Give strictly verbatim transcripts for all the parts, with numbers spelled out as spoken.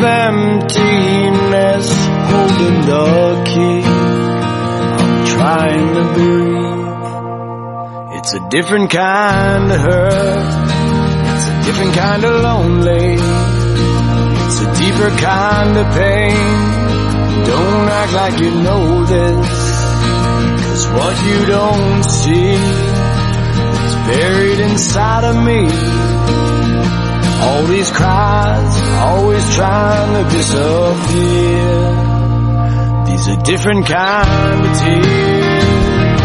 emptiness, holding the key. I'm trying to breathe. It's a different kind of hurt. It's a different kind of lonely. It's a deeper kind of pain. Don't act like you know this, 'cause what you don't see is buried inside of me. All these cries, always trying to disappear. These are different kind of tears.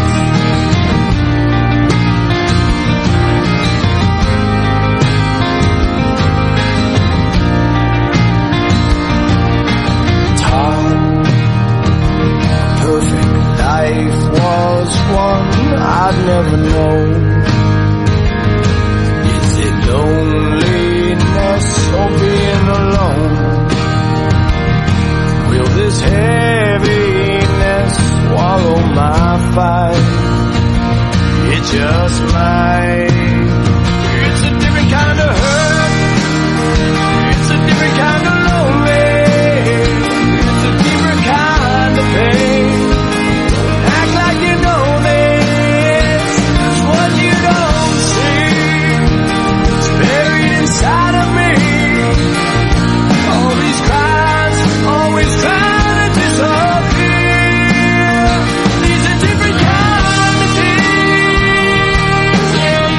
It's hard. Perfect life was one I'd never known. Is it lonely or being alone? Will this heaviness swallow my fight? It just might. It's a different kind of hurt. It's a different kind of lonely. It's a different kind of pain. Don't act like you know this. It's what you don't see. It's buried inside of me. All these cries, always trying to disappear. These are different kind of tears. Yeah,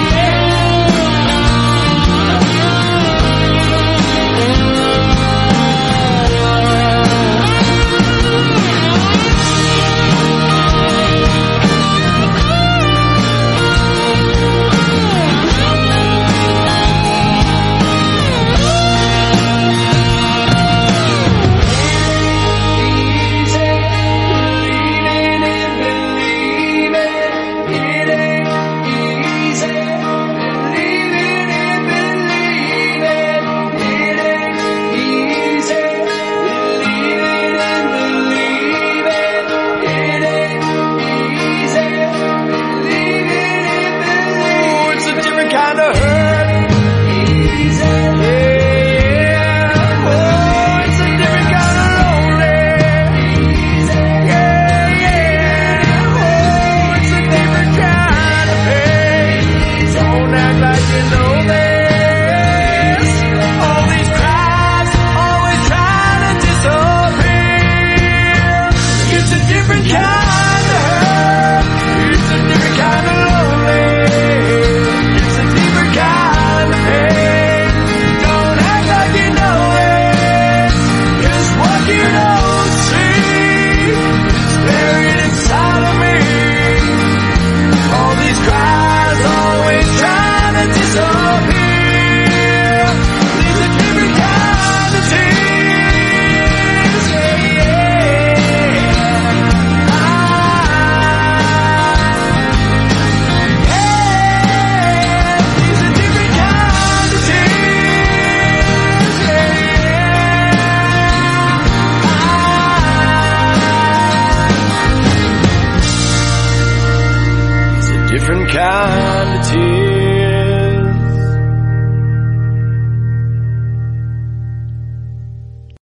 different kind of tears.